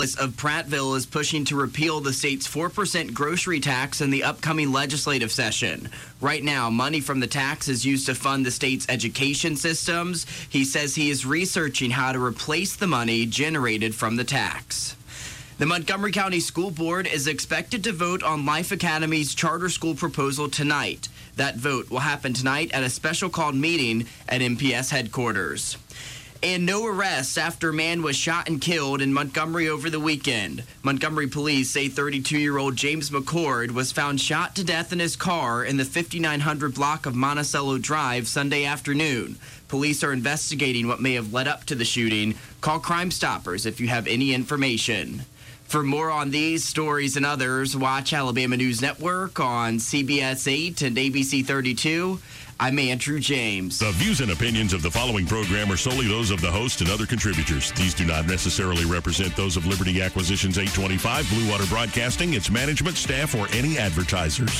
of Prattville is pushing to repeal the state's 4% grocery tax in the upcoming legislative session. Right now, money from the tax is used to fund the state's education systems. He says he is researching how to replace the money generated from the tax. The Montgomery County School Board is expected to vote on Life Academy's charter school proposal tonight. That vote will happen tonight at a special called meeting at MPS headquarters. And no arrests after man was shot and killed in Montgomery over the weekend. Montgomery police say 32-year-old James McCord was found shot to death in his car in the 5900 block of Monticello Drive Sunday afternoon. Police are investigating what may have led up to the shooting. Call Crime Stoppers if you have any information. For more on these stories and others, watch Alabama News Network on CBS 8 and ABC 32. I'm Andrew James. The views and opinions of the following program are solely those of the host and other contributors. These do not necessarily represent those of Liberty Acquisitions 825, Blue Water Broadcasting, its management, staff, or any advertisers.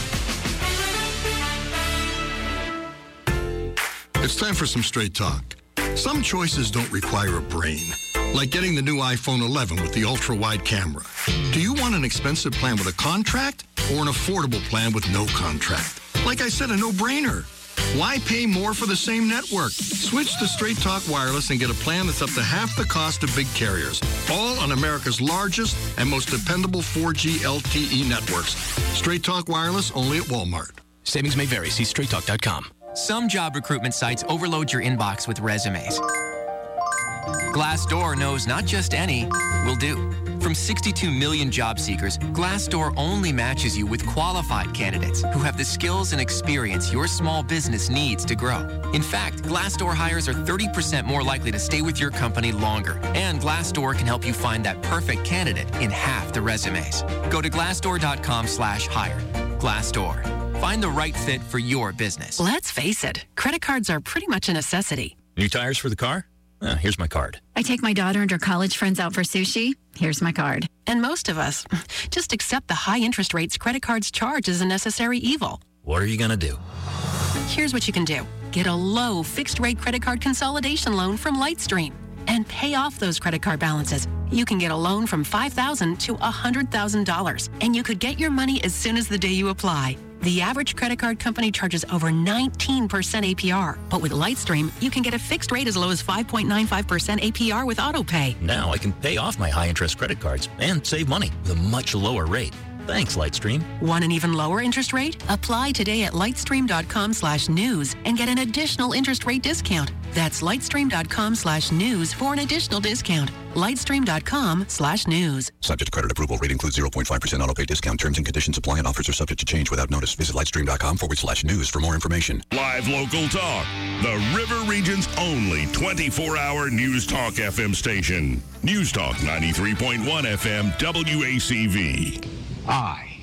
It's time for some straight talk. Some choices don't require a brain, like getting the new iPhone 11 with the ultra-wide camera. Do you want an expensive plan with a contract or an affordable plan with no contract? Like I said, a no-brainer. Why pay more for the same network? Switch to Straight Talk Wireless and get a plan that's up to half the cost of big carriers. All on America's largest and most dependable 4G LTE networks. Straight Talk Wireless, only at Walmart. Savings may vary. See straighttalk.com. Some job recruitment sites overload your inbox with resumes. Glassdoor knows not just any will do. From 62 million job seekers, Glassdoor only matches you with qualified candidates who have the skills and experience your small business needs to grow. In fact, Glassdoor hires are 30% more likely to stay with your company longer. And Glassdoor can help you find that perfect candidate in half the resumes. Go to glassdoor.com/hire. Glassdoor. Find the right fit for your business. Let's face it, credit cards are pretty much a necessity. New tires for the car? Here's my card. I take my daughter and her college friends out for sushi. Here's my card. And most of us just accept the high interest rates credit cards charge as a necessary evil. What are you going to do? Here's what you can do. Get a low fixed-rate credit card consolidation loan from Lightstream and pay off those credit card balances. You can get a loan from $5,000 to $100,000, and you could get your money as soon as the day you apply. The average credit card company charges over 19% APR, but with Lightstream, you can get a fixed rate as low as 5.95% APR with AutoPay. Now I can pay off my high-interest credit cards and save money with a much lower rate. Thanks, Lightstream. Want an even lower interest rate? Apply today at lightstream.com/news and get an additional interest rate discount. That's lightstream.com/news for an additional discount. Lightstream.com/news. Subject to credit approval. Rate includes 0.5% auto-pay discount. Terms and conditions apply and offers are subject to change without notice. Visit lightstream.com/news for more information. Live local talk. The River Region's only 24-hour News Talk FM station. News Talk 93.1 FM WACV. I,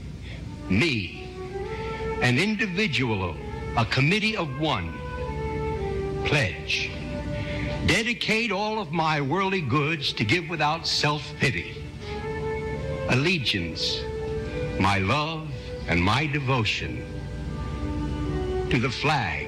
me, an individual, a committee of one, pledge, dedicate all of my worldly goods to give without self-pity, allegiance, my love and my devotion to the flag,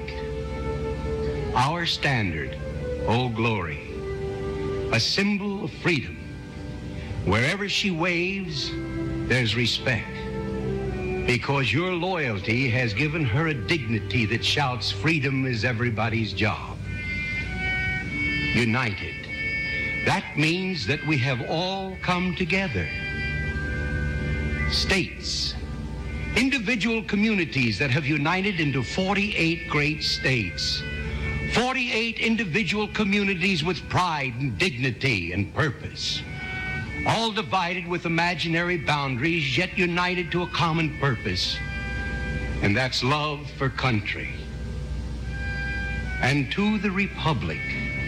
our standard, Old Glory, a symbol of freedom. Wherever she waves, there's respect, because your loyalty has given her a dignity that shouts, freedom is everybody's job. United. That means that we have all come together. States, individual communities that have united into 48 great states. 48 individual communities with pride and dignity and purpose. All divided with imaginary boundaries, yet united to a common purpose, and that's love for country. And to the republic,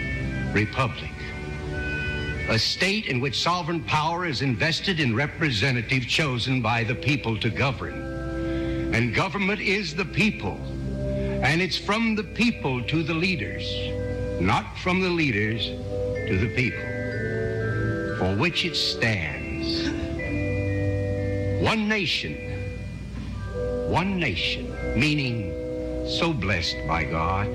a state in which sovereign power is invested in representatives chosen by the people to govern. And government is the people, and it's from the people to the leaders, not from the leaders to the people, for which it stands. One nation, meaning so blessed by God,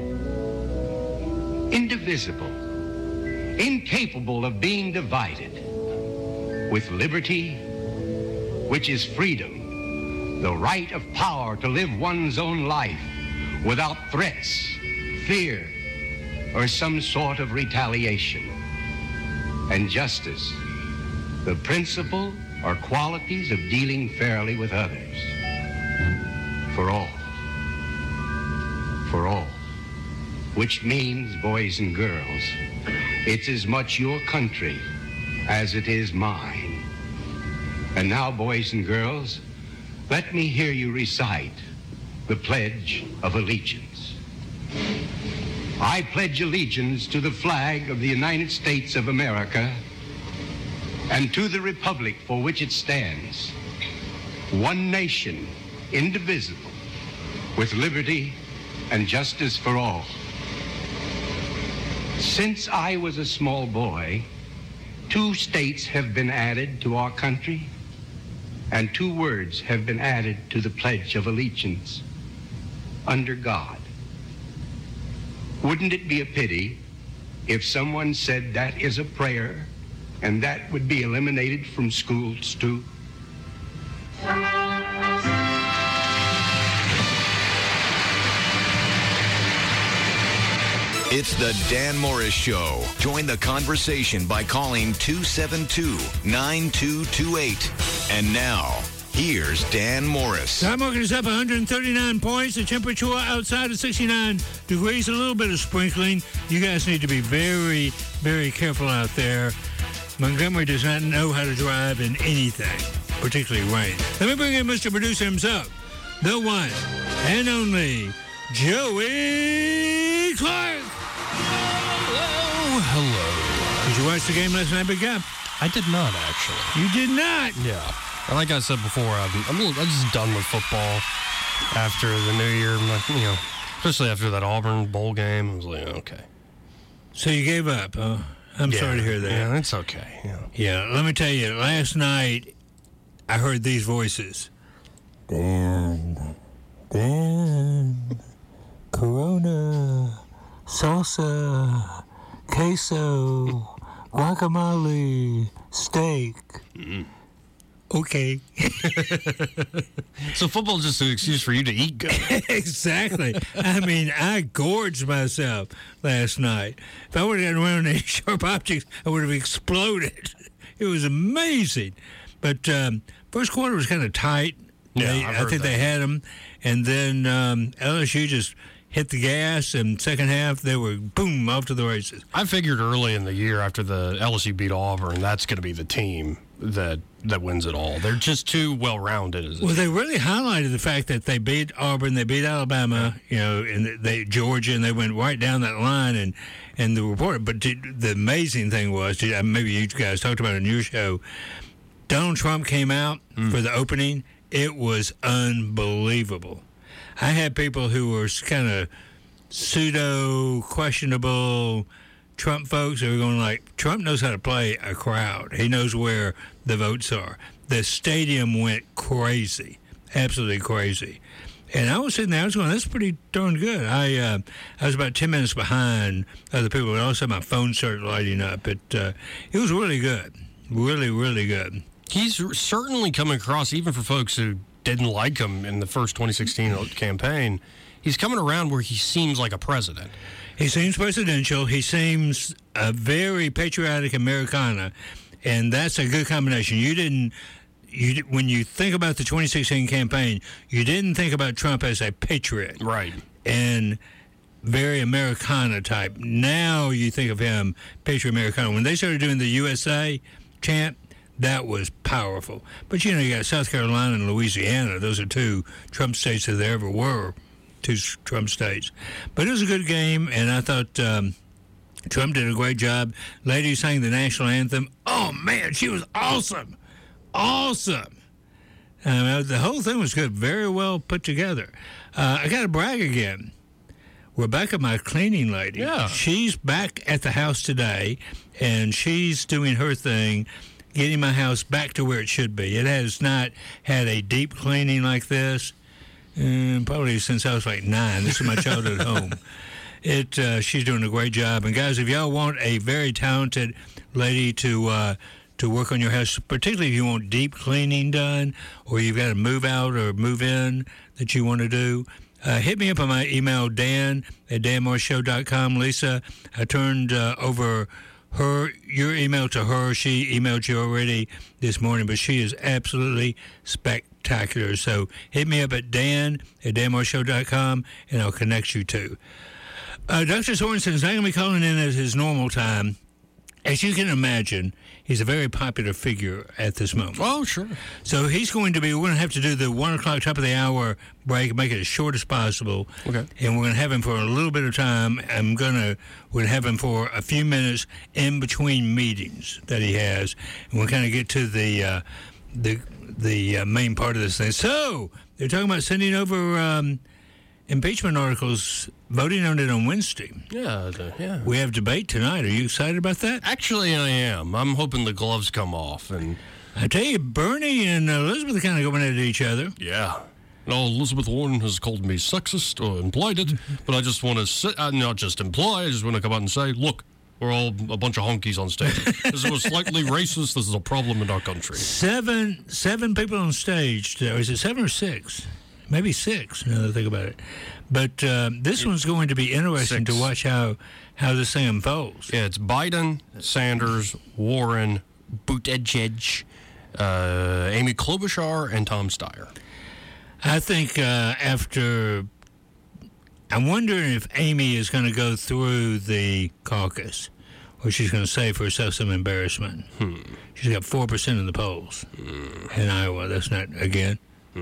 indivisible, incapable of being divided, with liberty, which is freedom, the right of power to live one's own life without threats, fear, or some sort of retaliation. And justice, the principle or qualities of dealing fairly with others. For all. For all. Which means, boys and girls, it's as much your country as it is mine. And now, boys and girls, let me hear you recite the Pledge of Allegiance. I pledge allegiance to the flag of the United States of America and to the republic for which it stands, one nation, indivisible, with liberty and justice for all. Since I was a small boy, 2 states have been added to our country, and 2 words have been added to the Pledge of Allegiance: under God. Wouldn't it be a pity if someone said that is a prayer and that would be eliminated from schools too? It's the Dan Morris Show. Join the conversation by calling 272-9228. And now, here's Dan Morris. Time market is up 139 points. The temperature outside is 69 degrees. A little bit of sprinkling. You guys need to be very, very careful out there. Montgomery does not know how to drive in anything, particularly rain. Let me bring in Mr. Producer himself, the one and only Joey Clark. Hello. Did you watch the game last night, Big Guy? I did not, actually. You did not? Yeah. Like I said before, I'm just done with football after the new year. Especially after that Auburn bowl game. I was like, okay. So you gave up, huh? I'm sorry to hear that. Yeah, it's okay. Yeah, let me tell you, last night I heard these voices. Dan, Corona, salsa, queso, guacamole, steak. Mm-hmm. Okay. So football's just an excuse for you to eat good. Exactly. I mean, I gorged myself last night. If I would have gotten around any sharp objects, I would have exploded. It was amazing. But first quarter was kind of tight. Yeah, I think they had them. And then LSU just hit the gas, and second half, they were, boom, off to the races. I figured early in the year after the LSU beat Auburn, that's going to be the team that wins it all. They're just too well-rounded. Well, they really highlighted the fact that they beat Auburn, they beat Alabama, and Georgia, and they went right down that line, and the report. But the amazing thing was, maybe you guys talked about it in your show, Donald Trump came out for the opening. It was unbelievable. I had people who were kind of pseudo-questionable Trump folks who were going like, Trump knows how to play a crowd. He knows where the votes are. The stadium went crazy, absolutely crazy. And I was sitting there, I was going, that's pretty darn good. I was about 10 minutes behind other people, and all of a sudden my phone started lighting up. It was really good, really, really good. He's certainly coming across, even for folks who didn't like him in the first 2016 campaign, he's coming around where he seems like a president. He seems presidential. He seems a very patriotic Americana, and that's a good combination. When you think about the 2016 campaign, you didn't think about Trump as a patriot. Right. And very Americana type. Now you think of him, patriot Americana. When they started doing the USA chant, that was powerful. But, you got South Carolina and Louisiana. Those are 2 Trump states that there ever were, 2 Trump states. But it was a good game, and I thought Trump did a great job. Lady sang the national anthem. Oh, man, she was awesome. Awesome. The whole thing was good, very well put together. I got to brag again. Rebecca, my cleaning lady, she's back at the house today, and she's doing her thing, getting my house back to where it should be. It has not had a deep cleaning like this, probably since I was like 9. This is my childhood home. She's doing a great job. And guys, if y'all want a very talented lady to to work on your house, particularly if you want deep cleaning done or you've got to move out or move in that you want to do. Hit me up on my email, dan@danmorrisshow.com. Lisa, I turned over your email to her. She emailed you already this morning, but she is absolutely spectacular. So hit me up at dan@danmorrisshow.com, and I'll connect you to. Dr. Sorensen is not going to be calling in at his normal time. As you can imagine, he's a very popular figure at this moment. Oh, sure. So we're going to have to do the 1 o'clock top of the hour break, make it as short as possible. Okay. And we're going to have him for a little bit of time. We're going to have him for a few minutes in between meetings that he has. And we'll kind of get to the main part of this thing. So they're talking about sending over impeachment articles, voting on it on Wednesday. Yeah. We have debate tonight. Are you excited about that? Actually, I am. I'm hoping the gloves come off. And I tell you, Bernie and Elizabeth are kind of going at each other. Yeah. No, Elizabeth Warren has called me sexist or implied it, but I just want to say, not just imply, I just want to come out and say, look, we're all a bunch of honkies on stage. This was slightly racist. This is a problem in our country. Seven people on stage. Or is it 7 or 6? Maybe 6, now that I think about it. But this one's going to be interesting to watch how this thing unfolds. Yeah, it's Biden, Sanders, Warren, Buttigieg, Amy Klobuchar, and Tom Steyer. I think I'm wondering if Amy is going to go through the caucus, or she's going to save herself some embarrassment. She's got 4% in the polls in Iowa. That's not, again...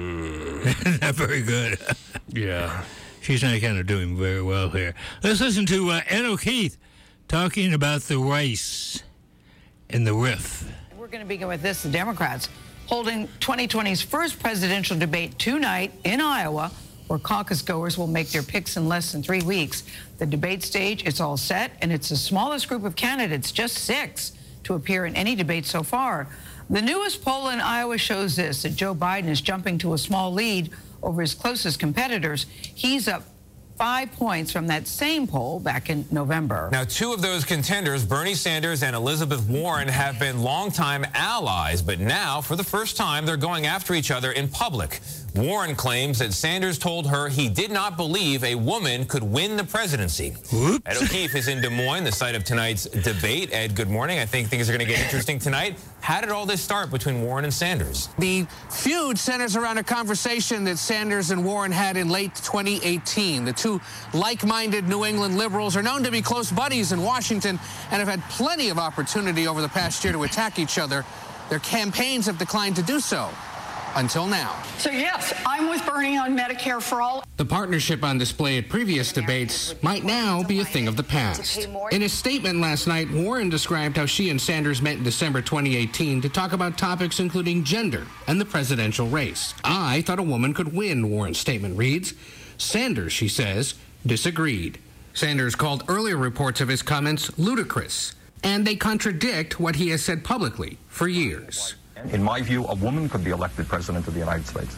not very good. Yeah. She's not kind of doing very well here. Let's listen to Ed O'Keefe talking about the race and the riff. We're going to begin with this. The Democrats holding 2020's first presidential debate tonight in Iowa, where caucus goers will make their picks in less than 3 weeks. The debate stage, it's all set, and it's the smallest group of candidates, just 6, to appear in any debate so far. The newest poll in Iowa shows this, that Joe Biden is jumping to a small lead over his closest competitors. He's up 5 points from that same poll back in November. Now, 2 of those contenders, Bernie Sanders and Elizabeth Warren, have been longtime allies, but now, for the first time, they're going after each other in public. Warren claims that Sanders told her he did not believe a woman could win the presidency. Whoops. Ed O'Keefe is in Des Moines, the site of tonight's debate. Ed, good morning. I think things are going to get interesting tonight. How did all this start between Warren and Sanders? The feud centers around a conversation that Sanders and Warren had in late 2018. The two like-minded New England liberals are known to be close buddies in Washington and have had plenty of opportunity over the past year to attack each other. Their campaigns have declined to do so. Until now. So yes, I'm with Bernie on Medicare for all. The partnership on display at previous debates might now be a thing of the past. In his statement last night, Warren described how she and Sanders met in December 2018 to talk about topics including gender and the presidential race. I thought a woman could win, Warren's statement reads. Sanders, she says, disagreed. Sanders called earlier reports of his comments ludicrous, and they contradict what he has said publicly for years. In my view, a woman could be elected president of the United States.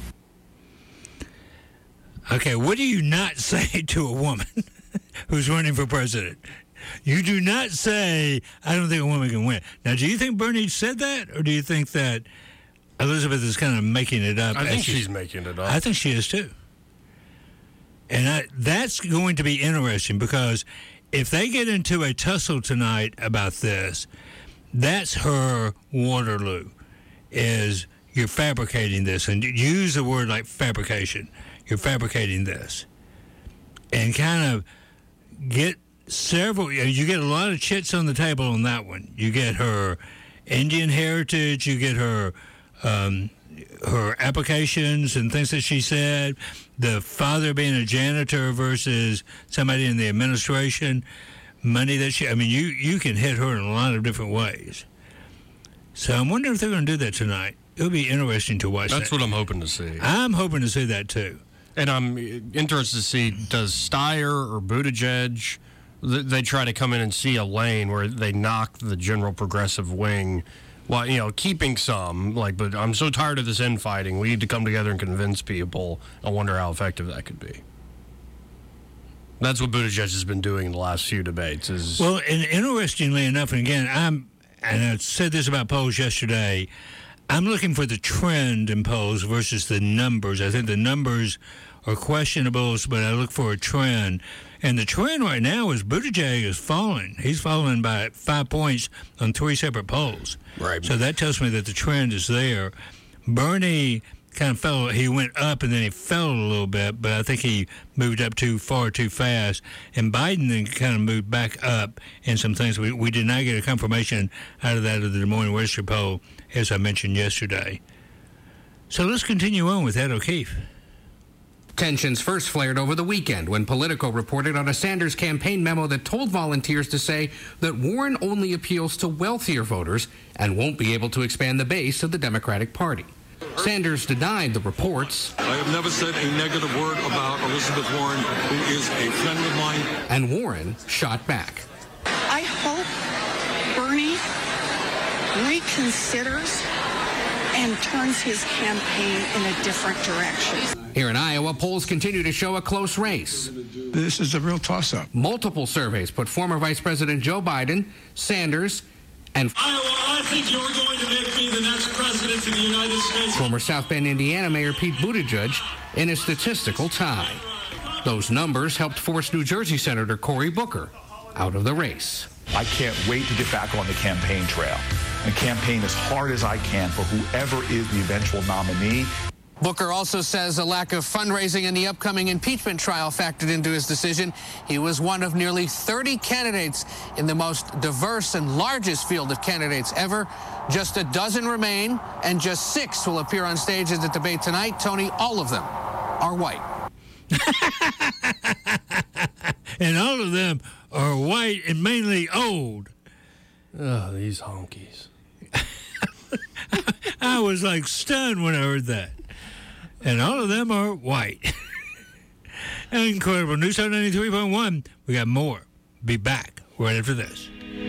Okay, what do you not say to a woman who's running for president? You do not say, I don't think a woman can win. Now, do you think Bernie said that, or do you think that Elizabeth is kind of making it up? I think she's making it up. I think she is, too. And that's going to be interesting, because if they get into a tussle tonight about this, that's her Waterloo. Is you're fabricating this, and use a word like fabrication. You're fabricating this, and kind of get several. You get a lot of chits on the table on that one. You get her Indian heritage. You get her applications and things that she said. The father being a janitor versus somebody in the administration. Money that she. I mean, you can hit her in a lot of different ways. So I'm wondering if they're going to do that tonight. It'll be interesting to watch. That's what I'm hoping to see. I'm hoping to see that, too. And I'm interested to see, does Steyer or Buttigieg, they try to come in and see a lane where they knock the general progressive wing while, keeping some, but I'm so tired of this infighting. We need to come together and convince people. I wonder how effective that could be. That's what Buttigieg has been doing in the last few debates. Well, and interestingly enough, and again, and I said this about polls yesterday, I'm looking for the trend in polls versus the numbers. I think the numbers are questionable, but I look for a trend. And the trend right now is Buttigieg is falling. He's falling by 5 points on 3 separate polls. Right. So that tells me that the trend is there. Bernie kind of fell. He went up and then he fell a little bit, but I think he moved up too far too fast. And Biden then kind of moved back up in some things. We did not get a confirmation out of that of the Des Moines Register poll, as I mentioned yesterday. So let's continue on with Ed O'Keefe. Tensions first flared over the weekend when Politico reported on a Sanders campaign memo that told volunteers to say that Warren only appeals to wealthier voters and won't be able to expand the base of the Democratic Party. Sanders denied the reports. I have never said a negative word about Elizabeth Warren, who is a friend of mine. And Warren shot back. I hope Bernie reconsiders and turns his campaign in a different direction. Here in Iowa, polls continue to show a close race. This is a real toss-up. Multiple surveys put former Vice President Joe Biden, Sanders, and Iowa, I think you're going to make me the next president of the United States. Former South Bend, Indiana Mayor Pete Buttigieg in a statistical tie. Those numbers helped force New Jersey Senator Cory Booker out of the race. I can't wait to get back on the campaign trail and campaign as hard as I can for whoever is the eventual nominee. Booker also says a lack of fundraising in the upcoming impeachment trial factored into his decision. He was one of nearly 30 candidates in the most diverse and largest field of candidates ever. Just a dozen remain, and just 6 will appear on stage at the debate tonight. Tony, all of them are white. And all of them are white and mainly old. Oh, these honkies. I was like stunned when I heard that. And all of them are white. Incredible. News Talk 93.1. We got more. Be back right after this.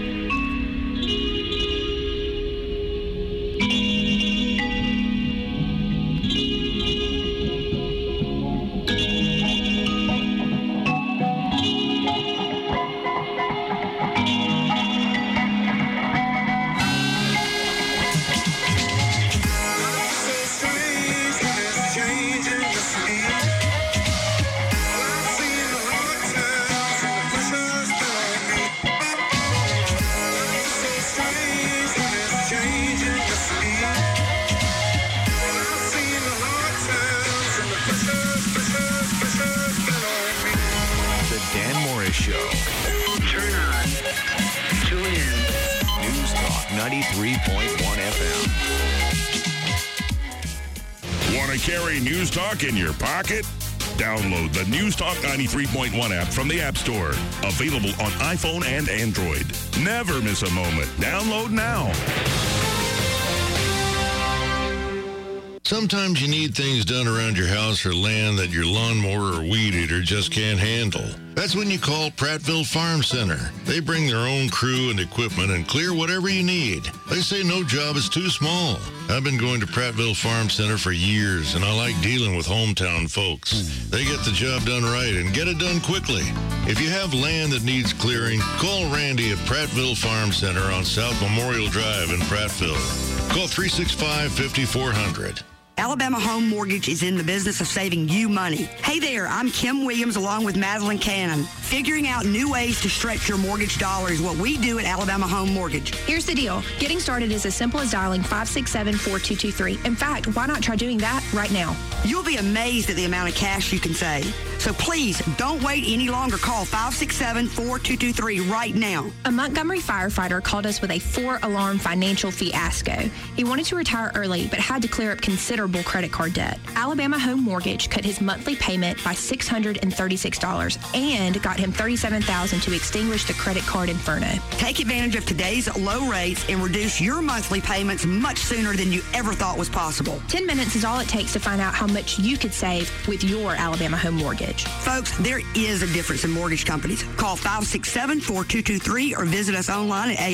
Show. Turn on. Tune in. News Talk 93.1 FM. Want to carry News Talk in your pocket? Download the News Talk 93.1 app from the App Store. Available on iPhone and Android. Never miss a moment. Download now. Sometimes you need things done around your house or land that your lawnmower or weed eater just can't handle. That's when you call Prattville Farm Center. They bring their own crew and equipment and clear whatever you need. They say no job is too small. I've been going to Prattville Farm Center for years, and I like dealing with hometown folks. They get the job done right and get it done quickly. If you have land that needs clearing, call Randy at Prattville Farm Center on South Memorial Drive in Prattville. Call 365-5400. Alabama Home Mortgage is in the business of saving you money. Hey there, I'm Kim Williams along with Madeline Cannon. Figuring out new ways to stretch your mortgage dollar is what we do at Alabama Home Mortgage. Here's the deal. Getting started is as simple as dialing 567-4223. In fact, why not try doing that right now? You'll be amazed at the amount of cash you can save. So please, don't wait any longer. Call 567-4223 right now. A Montgomery firefighter called us with a 4-alarm financial fiasco. He wanted to retire early, but had to clear up considerable credit card debt. Alabama Home Mortgage cut his monthly payment by $636 and got him $37,000 to extinguish the credit card inferno. Take advantage of today's low rates and reduce your monthly payments much sooner than you ever thought was possible. 10 minutes is all it takes to find out how much you could save with your Alabama Home Mortgage. Folks, there is a difference in mortgage companies. Call 567-4223 or visit us online at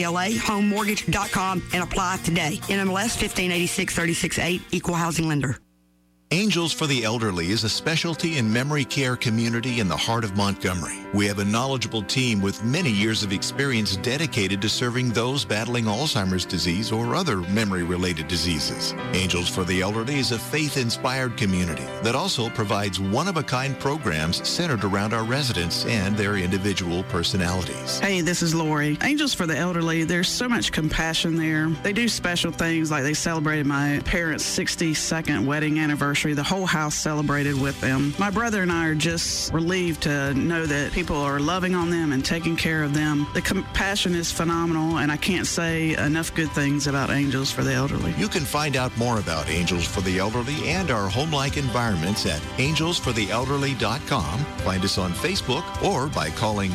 alahomemortgage.com and apply today. NMLS 1586-368, Equal Housing Lender. Angels for the Elderly is a specialty and memory care community in the heart of Montgomery. We have a knowledgeable team with many years of experience dedicated to serving those battling Alzheimer's disease or other memory-related diseases. Angels for the Elderly is a faith-inspired community that also provides one-of-a-kind programs centered around our residents and their individual personalities. Hey, this is Lori. Angels for the Elderly, there's so much compassion there. They do special things like they celebrated my parents' 62nd wedding anniversary. The whole house celebrated with them. My brother and I are just relieved to know that people are loving on them and taking care of them. The compassion is phenomenal, and I can't say enough good things about Angels for the Elderly. You can find out more about Angels for the Elderly and our home-like environments at angelsfortheelderly.com. Find us on Facebook or by calling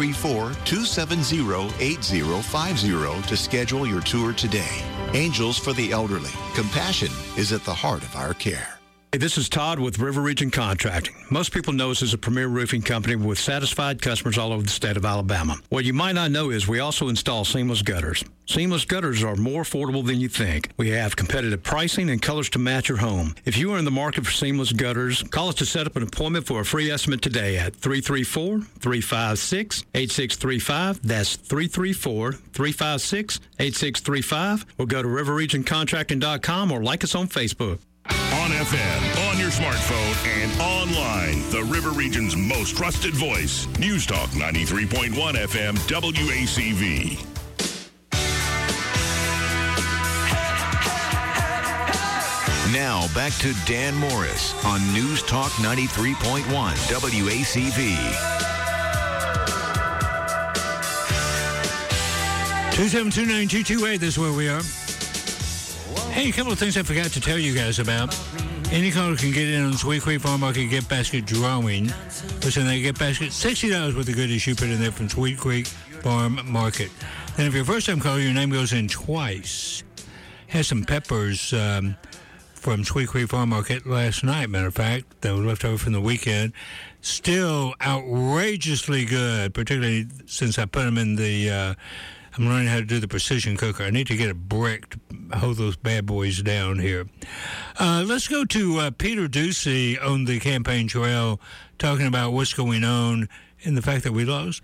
334-270-8050 to schedule your tour today. Angels for the Elderly. Compassion is at the heart of our care. Hey, this is Todd with River Region Contracting. Most people know us as a premier roofing company with satisfied customers all over the state of Alabama. What you might not know is we also install seamless gutters. Seamless gutters are more affordable than you think. We have competitive pricing and colors to match your home. If you are in the market for seamless gutters, call us to set up an appointment for a free estimate today at 334-356-8635. That's 334-356-8635. Or go to riverregioncontracting.com or like us on Facebook. On FM, on your smartphone, and online. The River Region's most trusted voice. News Talk 93.1 FM WACV. Now back to Dan Morris on News Talk 93.1 WACV. 2729228, this is where we are. Hey, a couple of things I forgot to tell you guys about. Any caller can get in on Sweet Creek Farm Market Gift Basket drawing. Listen, they gift basket, $60 worth of goodies you put in there from Sweet Creek Farm Market. Then if you're a first-time caller, your name goes in twice. Had some peppers from Sweet Creek Farm Market last night, matter of fact, that was left over from the weekend. Still outrageously good, particularly since I put them in the... I'm learning how to do the precision cooker. I need to get a brick to hold those bad boys down here. Let's go to Peter Ducey on the campaign trail, talking about what's going on and the fact that we lost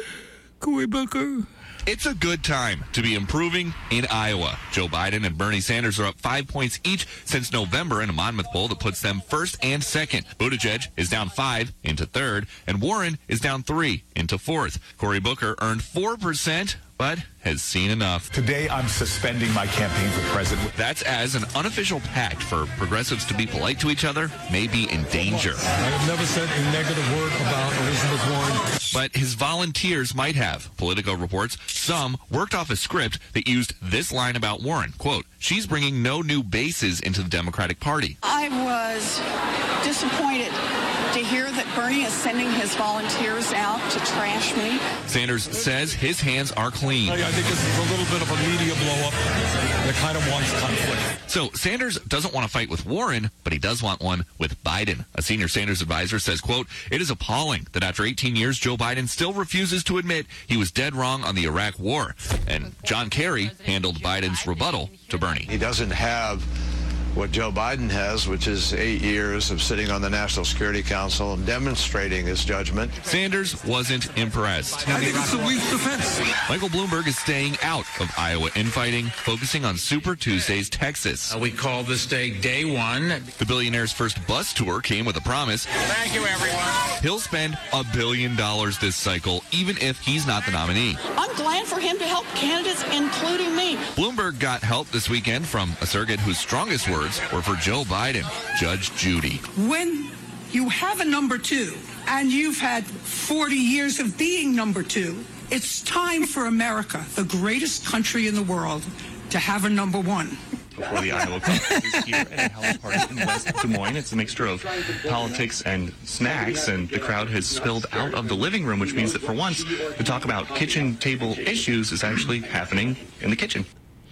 Cory Booker. It's a good time to be improving in Iowa. Joe Biden and Bernie Sanders are up 5 points each since November in a Monmouth poll that puts them first and second. Buttigieg is down 5 into third, and Warren is down 3 into fourth. Cory Booker earned 4%, but has seen enough. Today, I'm suspending my campaign for president. That's as an unofficial pact for progressives to be polite to each other may be in danger. I have never said a negative word about Elizabeth Warren. But his volunteers might have. Politico reports some worked off a script that used this line about Warren. Quote, she's bringing no new bases into the Democratic Party. I was disappointed to hear that Bernie is sending his volunteers out to trash me. Sanders says his hands are clean. I think this is a little bit of a media blow-up that kind of wants conflict. So Sanders doesn't want to fight with Warren, but he does want one with Biden. A senior Sanders advisor says, quote, it is appalling that after 18 years, Joe Biden still refuses to admit he was dead wrong on the Iraq war. And John Kerry handled Biden's rebuttal to Bernie. He doesn't have what Joe Biden has, which is 8 years of sitting on the National Security Council and demonstrating his judgment. Sanders wasn't impressed. I think it's a weak defense. Michael Bloomberg is staying out of Iowa infighting, focusing on Super Tuesday's Texas. We call this day Day One. The billionaire's first bus tour came with a promise. Thank you, everyone. He'll spend $1 billion this cycle, even if he's not the nominee. I'm glad for him to help candidates, including me. Bloomberg got help this weekend from a surrogate whose strongest words were for Joe Biden, Judge Judy. When you have a number two and you've had 40 years of being number two, it's time for America, the greatest country in the world, to have a number one. Before the Iowa caucus here at a house party in West Des Moines. It's a mixture of politics and snacks, and the crowd has spilled out of the living room, which means that for once, the talk about kitchen table issues is actually happening in the kitchen.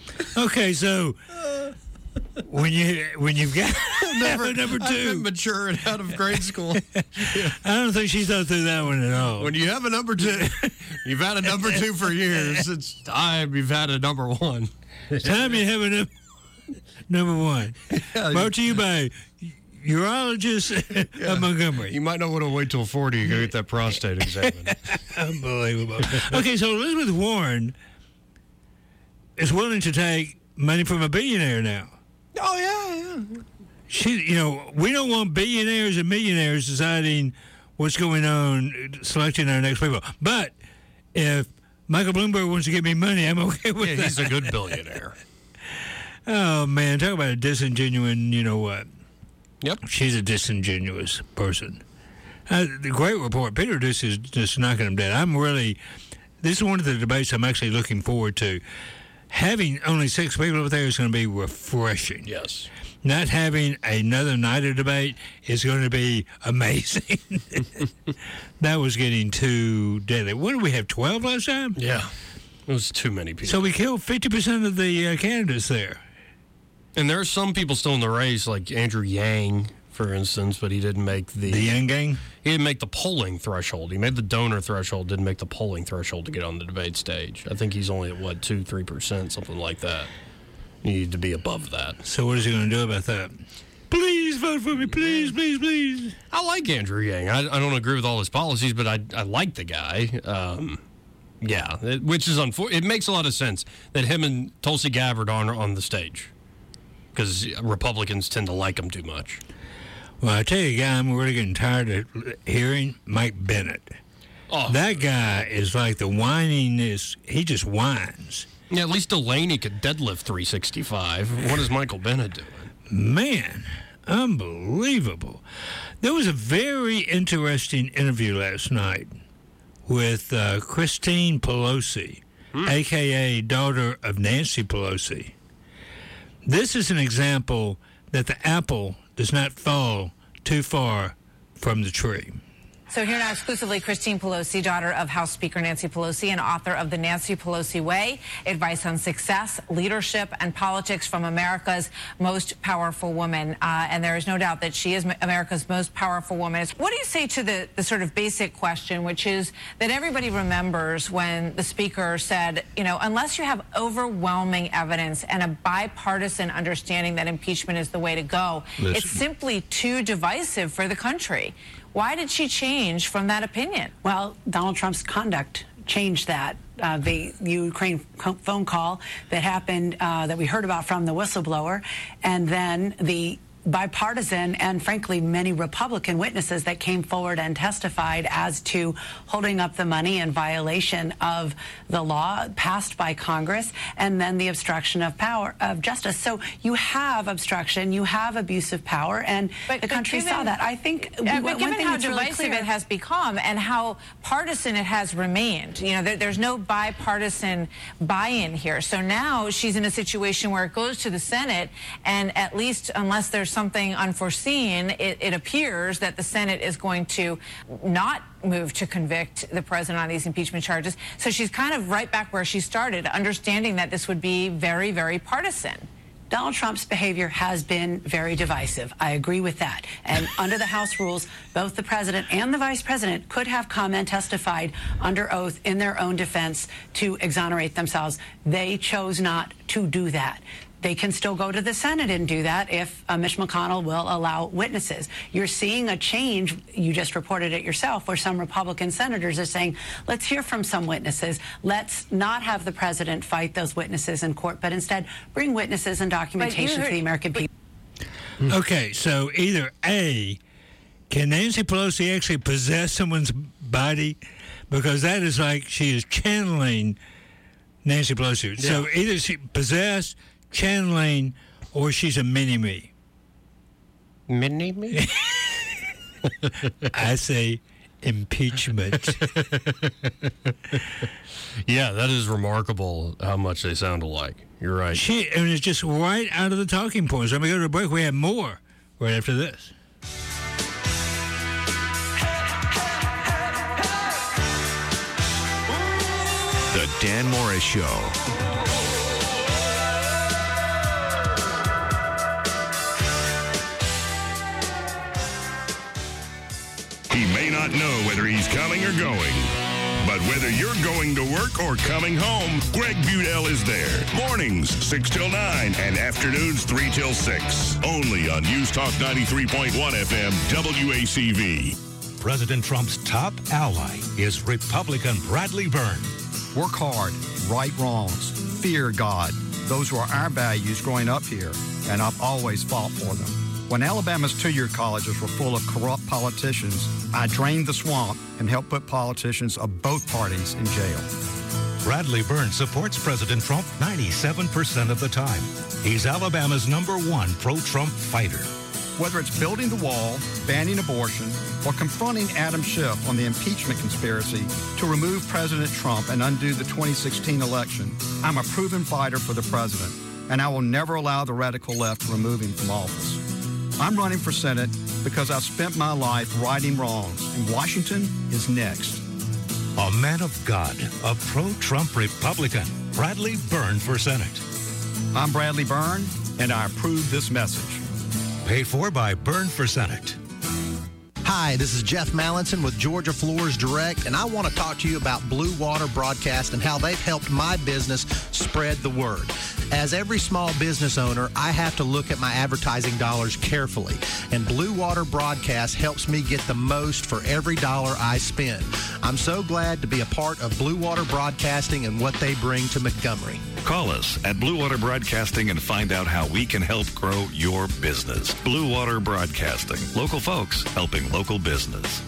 Okay, so when you've got number two, I've been mature and out of grade school. I don't think she thought through that one at all. When you have a number two, you've had a number two for years. It's time you've had a number one. It's time you have a number one. Brought to you by urologist of Montgomery. You might not want to wait till 40 to go get that prostate examined. Unbelievable. Okay, so Elizabeth Warren is willing to take money from a billionaire now. Oh, yeah. We don't want billionaires and millionaires deciding what's going on, selecting our next people. But if Michael Bloomberg wants to give me money, I'm okay with that. He's a good billionaire. Oh, man, talk about a disingenuous, you know what? Yep. She's a disingenuous person. The great report. Peter Doocy is just knocking him dead. This is one of the debates I'm actually looking forward to. Having only 6 people over there is going to be refreshing. Yes. Not having another night of debate is going to be amazing. That was getting too deadly. What did we have, 12 last time? Yeah. It was too many people. So we killed 50% of the candidates there. And there are some people still in the race, like Andrew Yang, for instance, but he didn't make the Yang Gang? He didn't make the polling threshold. He made the donor threshold, didn't make the polling threshold to get on the debate stage. I think he's only at, 2-3%, something like that. You need to be above that. So what is he going to do about that? Please vote for me, please, please, please. I like Andrew Yang. I don't agree with all his policies, but I like the guy. Which is it makes a lot of sense that him and Tulsi Gabbard are on the stage because Republicans tend to like him too much. Well, I tell you a guy I'm really getting tired of hearing, Mike Bennett. Oh. That guy is like the whininess. He just whines. Yeah, at least Delaney could deadlift 365. What is Michael Bennett doing? Man, unbelievable. There was a very interesting interview last night with Christine Pelosi, a.k.a. daughter of Nancy Pelosi. This is an example that the apple does not fall too far from the tree. So here now exclusively Christine Pelosi, daughter of House Speaker Nancy Pelosi and author of The Nancy Pelosi Way, Advice on Success, Leadership, and Politics from America's Most Powerful Woman. And there is no doubt that she is America's most powerful woman. What do you say to the sort of basic question, which is that everybody remembers when the speaker said, unless you have overwhelming evidence and a bipartisan understanding that impeachment is the way to go, it's simply too divisive for the country. Why did she change from that opinion? Well, Donald Trump's conduct changed that. The Ukraine phone call that happened, that we heard about from the whistleblower, and then the bipartisan and, frankly, many Republican witnesses that came forward and testified as to holding up the money in violation of the law passed by Congress, and then the obstruction of power of justice. So you have obstruction, you have abuse of power, and the country saw that. I think but given how divisive it has become and how partisan it has remained, there's no bipartisan buy-in here. So now she's in a situation where it goes to the Senate, and at least unless there's something unforeseen, it appears that the Senate is going to not move to convict the president on these impeachment charges. So she's kind of right back where she started, understanding that this would be very, very partisan. Donald Trump's behavior has been very divisive. I agree with that. And under the House rules, both the president and the vice president could have come and testified under oath in their own defense to exonerate themselves. They chose not to do that. They can still go to the Senate and do that if Mitch McConnell will allow witnesses. You're seeing a change, you just reported it yourself, where some Republican senators are saying, let's hear from some witnesses. Let's not have the president fight those witnesses in court, but instead bring witnesses and documentation to the American people. Okay, so either A, can Nancy Pelosi actually possess someone's body? Because that is like she is channeling Nancy Pelosi. Yeah. So either she possessed, channeling, or she's a mini-me. Mini-me? I say impeachment. Yeah, that is remarkable how much they sound alike. You're right. It's just right out of the talking points. Let me go to the break. We have more right after this. The Dan Morris Show. He may not know whether he's coming or going, But whether you're going to work or coming home, Greg Budell is there. Mornings, 6 till 9, and afternoons, 3 till 6. Only on News Talk 93.1 FM, WACV. President Trump's top ally is Republican Bradley Byrne. Work hard, right wrongs, fear God. Those were our values growing up here, and I've always fought for them. When Alabama's two-year colleges were full of corrupt politicians, I drained the swamp and helped put politicians of both parties in jail. Bradley Byrne supports President Trump 97% of the time. He's Alabama's #1 pro-Trump fighter. Whether it's building the wall, banning abortion, or confronting Adam Schiff on the impeachment conspiracy to remove President Trump and undo the 2016 election, I'm a proven fighter for the president, and I will never allow the radical left to remove him from office. I'm running for Senate because I've spent my life righting wrongs, and Washington is next. A man of God, a pro-Trump Republican, Bradley Byrne for Senate. I'm Bradley Byrne, and I approve this message. Paid for by Byrne for Senate. Hi, this is Jeff Mallinson with Georgia Floors Direct, and I want to talk to you about Blue Water Broadcast and how they've helped my business spread the word. As every small business owner, I have to look at my advertising dollars carefully, and Blue Water Broadcast helps me get the most for every dollar I spend. I'm so glad to be a part of Blue Water Broadcasting and what they bring to Montgomery. Call us at Blue Water Broadcasting and find out how we can help grow your business. Blue Water Broadcasting. Local folks helping local business.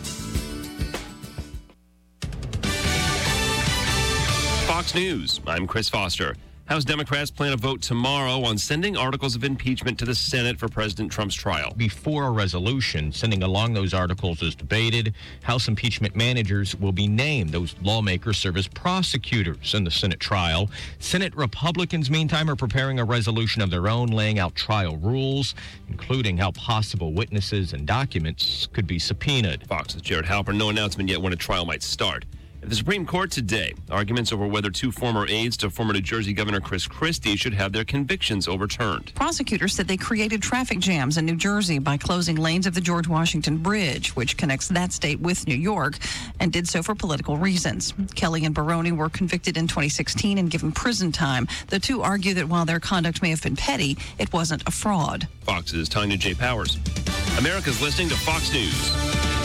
Fox News, I'm Chris Foster. House Democrats plan to vote tomorrow on sending articles of impeachment to the Senate for President Trump's trial. Before a resolution sending along those articles is debated, House impeachment managers will be named. Those lawmakers serve as prosecutors in the Senate trial. Senate Republicans, meantime, are preparing a resolution of their own, laying out trial rules, including how possible witnesses and documents could be subpoenaed. Fox's Jared Halpern, no announcement yet when a trial might start. At the Supreme Court today, arguments over whether two former aides to former New Jersey Governor Chris Christie should have their convictions overturned. Prosecutors said they created traffic jams in New Jersey by closing lanes of the George Washington Bridge, which connects that state with New York, and did so for political reasons. Kelly and Baroni were convicted in 2016 and given prison time. The two argue that while their conduct may have been petty, it wasn't a fraud. Fox's Tanya J. Powers. America's listening to Fox News.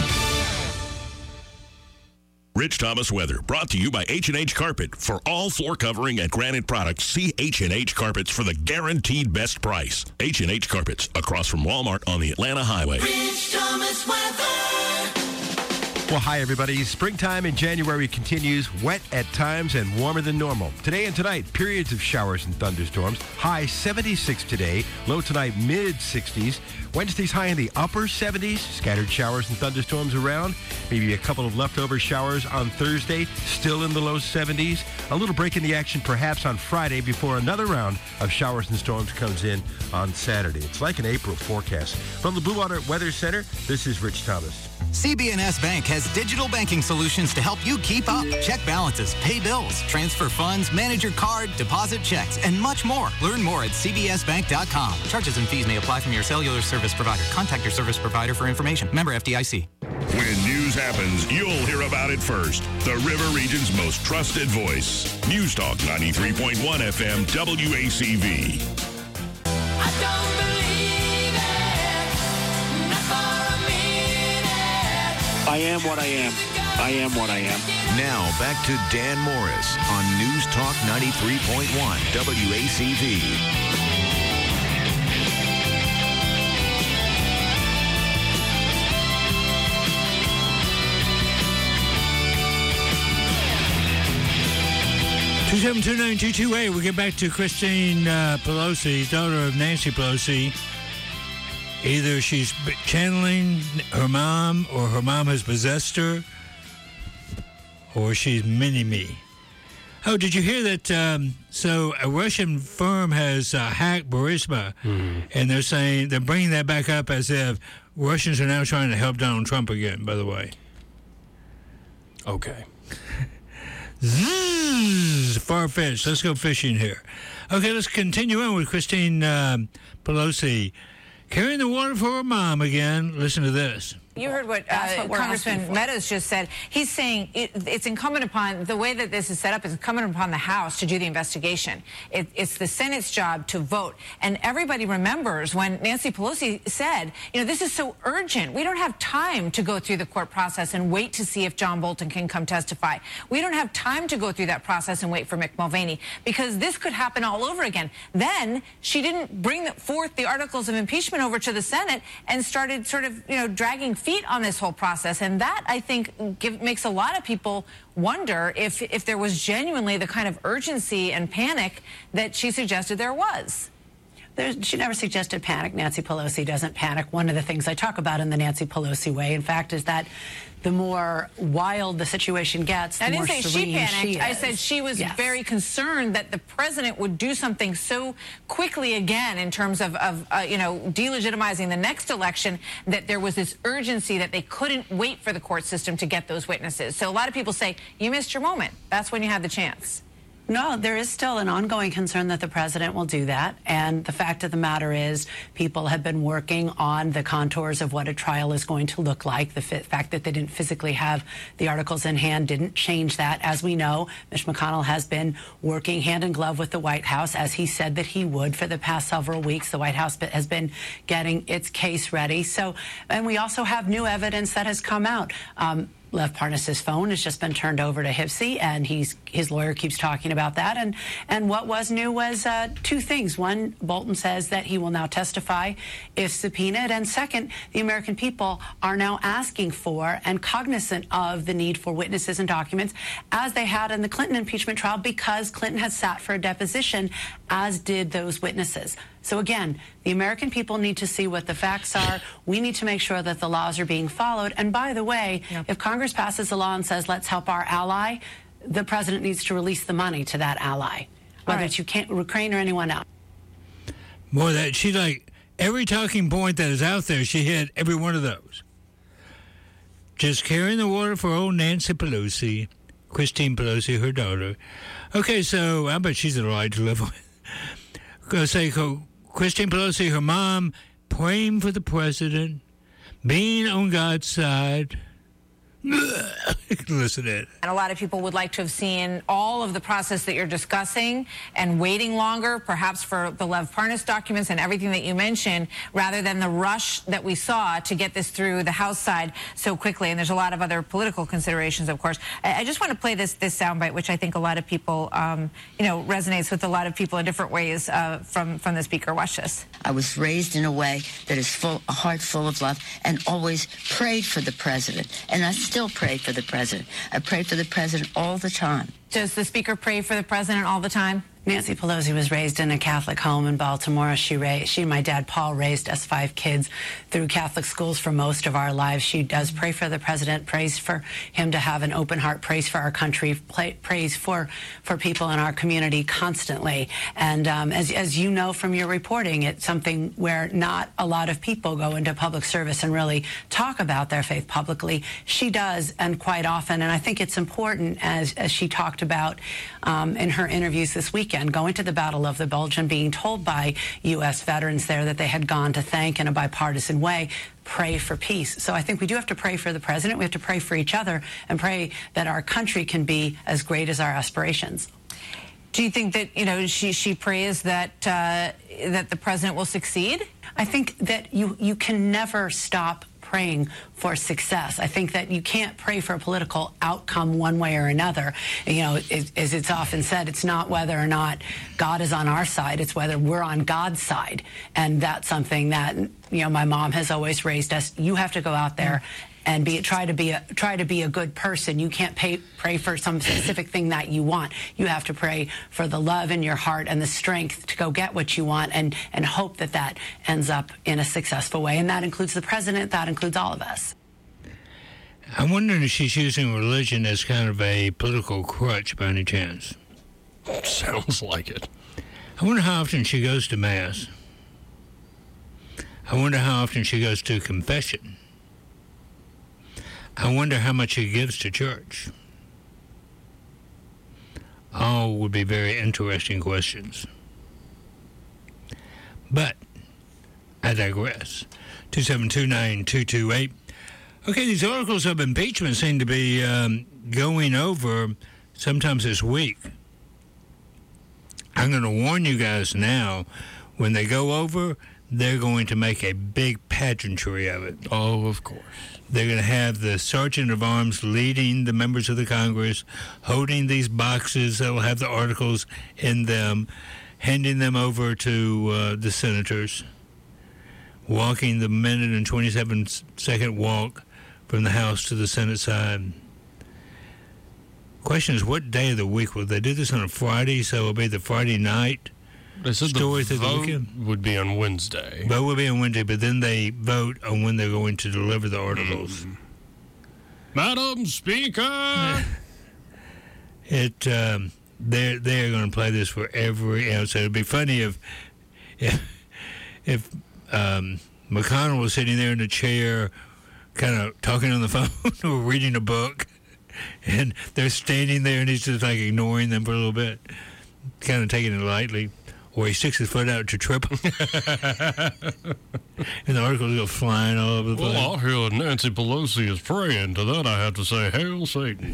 Rich Thomas weather, brought to you by H&H Carpet. For all floor covering and granite products, see H&H Carpets for the guaranteed best price. H&H Carpets, across from Walmart on the Atlanta Highway. Rich Thomas weather. Well, hi, everybody. Springtime in January continues, wet at times and warmer than normal. Today and tonight, periods of showers and thunderstorms. High 76 today, low tonight mid-60s. Wednesday's high in the upper 70s. Scattered showers and thunderstorms around. Maybe a couple of leftover showers on Thursday, still in the low 70s. A little break in the action perhaps on Friday before another round of showers and storms comes in on Saturday. It's like an April forecast. From the Blue Water Weather Center, this is Rich Thomas. CB&S Bank has digital banking solutions to help you keep up. Check balances, pay bills, transfer funds, manage your card, deposit checks, and much more. Learn more at cbsbank.com. Charges and fees may apply from your cellular service provider. Contact your service provider for information. Member FDIC. When news happens, you'll hear about it first. The River Region's most trusted voice. News Talk 93.1 FM WACV. I don't believe it, not for a minute. I am what I am. I am what I am. Now back to Dan Morris on News Talk 93.1 WACV. Two 2729228. We'll get back to Christine Pelosi, daughter of Nancy Pelosi. Either she's channeling her mom, or her mom has possessed her, or she's mini-me. Oh, did you hear that? So a Russian firm has hacked Burisma, and they're saying they're bringing that back up as if Russians are now trying to help Donald Trump again, by the way. Okay. Far-fetched. Let's go fishing here. Okay, let's continue on with Christine Pelosi. Carrying the water for her mom again. Listen to this. You heard what, That's what we're asking Congressman for. Meadows just said. He's saying it's incumbent upon, the way that this is set up, is incumbent upon the House to do the investigation. It's the Senate's job to vote. And everybody remembers when Nancy Pelosi said, this is so urgent. We don't have time to go through the court process and wait to see if John Bolton can come testify. We don't have time to go through that process and wait for Mick Mulvaney, because this could happen all over again. Then she didn't bring forth the articles of impeachment over to the Senate and started sort of, dragging feet on this whole process. And that, I think, makes a lot of people wonder if there was genuinely the kind of urgency and panic that she suggested there was. She never suggested panic. Nancy Pelosi doesn't panic. One of the things I talk about in the Nancy Pelosi way, in fact, is that the more wild the situation gets, the I more didn't say serene she panicked. she is. I said she was very concerned that the president would do something so quickly again in terms of delegitimizing the next election, that there was this urgency that they couldn't wait for the court system to get those witnesses. So a lot of people say, you missed your moment. That's when you had the chance. No, there is still an ongoing concern that the president will do that. And the fact of the matter is, people have been working on the contours of what a trial is going to look like. The fact that they didn't physically have the articles in hand didn't change that. As we know, Mitch McConnell has been working hand in glove with the White House, as he said that he would for the past several weeks. The White House has been getting its case ready. So, and we also have new evidence that has come out. Lev Parnas's phone has just been turned over to HIPSI, and his lawyer keeps talking about that. And what was new was two things. One, Bolton says that he will now testify if subpoenaed. And second, the American people are now asking for and cognizant of the need for witnesses and documents, as they had in the Clinton impeachment trial, because Clinton had sat for a deposition, as did those witnesses. So again, the American people need to see what the facts are. We need to make sure that the laws are being followed. And by the way, if Congress passes a law and says, let's help our ally, the president needs to release the money to that ally, whether it's Ukraine or anyone else. More that she, like, every talking point that is out there, she hit every one of those. Just carrying the water for old Nancy Pelosi, Christine Pelosi, her daughter. Okay, so I bet she's a delight to live with. Gonna say, Christine Pelosi, her mom, praying for the president, being on God's side. Listen to it. And a lot of people would like to have seen all of the process that you're discussing and waiting longer, perhaps for the Lev Parnas documents and everything that you mentioned, rather than the rush that we saw to get this through the House side so quickly. And there's a lot of other political considerations, of course. I just want to play this soundbite, which I think a lot of people, resonates with a lot of people in different ways from the speaker. Watch this. I was raised in a way that is a heart full of love, and always prayed for the president. And I still pray for the president. I pray for the president all the time. Does the speaker pray for the president all the time? Nancy Pelosi was raised in a Catholic home in Baltimore. She and my dad, Paul, raised us 5 kids through Catholic schools for most of our lives. She does pray for the president, prays for him to have an open heart, prays for our country, prays for people in our community constantly. And as you know from your reporting, it's something where not a lot of people go into public service and really talk about their faith publicly. She does, and quite often. And I think it's important, as she talked about in her interviews this weekend, going to the Battle of the Bulge and being told by U.S. veterans there that they had gone to thank in a bipartisan way, pray for peace. So I think we do have to pray for the president. We have to pray for each other and pray that our country can be as great as our aspirations. Do you think that, she prays that the president will succeed? I think that you can never stop praying for success. I think that you can't pray for a political outcome one way or another. As it's often said, it's not whether or not God is on our side, it's whether we're on God's side. And that's something that, my mom has always raised us. You have to go out there and try to be a good person. You can't pray for some specific thing that you want. You have to pray for the love in your heart and the strength to go get what you want, and hope that ends up in a successful way. And that includes the president. That includes all of us. I'm wondering if she's using religion as kind of a political crutch by any chance. Sounds like it. I wonder how often she goes to Mass. I wonder how often she goes to confession. I wonder how much he gives to church. All would be very interesting questions. But I digress. 2729228. Okay, these articles of impeachment seem to be going over sometimes this week. I'm going to warn you guys now, when they go over, they're going to make a big pageantry of it. Oh, of course. They're going to have the Sergeant of Arms leading the members of the Congress, holding these boxes that will have the articles in them, handing them over to the senators, walking the minute and 27-second walk from the House to the Senate side. Question is, what day of the week will they do this on a Friday? So it'll be the Friday night story through the weekend. Would be on Wednesday. Vote will be on Wednesday, but then they vote on when they're going to deliver the articles. Madam Speaker. They're going to play this for every episode. It'd be funny if McConnell was sitting there in the chair, kind of talking on the phone or reading a book, and they're standing there and he's just like ignoring them for a little bit, kind of taking it lightly, or he sticks his foot out to trip them. And the articles go flying all over the place. Well, I hear Nancy Pelosi is praying. To that I have to say, hail Satan.